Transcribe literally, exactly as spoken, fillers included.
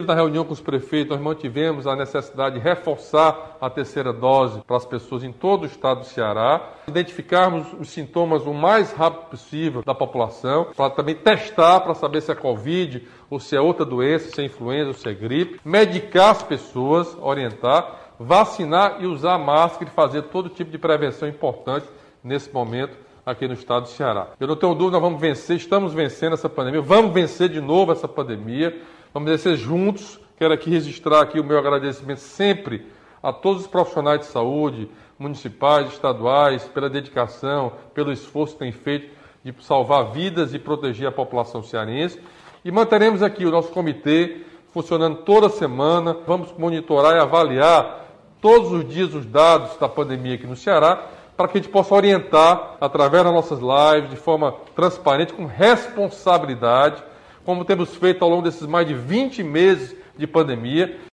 Na reunião com os prefeitos, nós mantivemos a necessidade de reforçar a terceira dose para as pessoas em todo o estado do Ceará, identificarmos os sintomas o mais rápido possível da população, para também testar para saber se é Covid ou se é outra doença, se é influenza ou se é gripe, medicar as pessoas, orientar, vacinar e usar máscara e fazer todo tipo de prevenção importante nesse momento aqui no estado do Ceará. Eu não tenho dúvida, nós vamos vencer, estamos vencendo essa pandemia, vamos vencer de novo essa pandemia. Vamos vencer juntos. Quero aqui registrar aqui o meu agradecimento sempre a todos os profissionais de saúde, municipais, estaduais, pela dedicação, pelo esforço que têm feito de salvar vidas e proteger a população cearense. E manteremos aqui o nosso comitê funcionando toda semana. Vamos monitorar e avaliar todos os dias os dados da pandemia aqui no Ceará, para que a gente possa orientar através das nossas lives, de forma transparente, com responsabilidade, como temos feito ao longo desses mais de vinte meses de pandemia.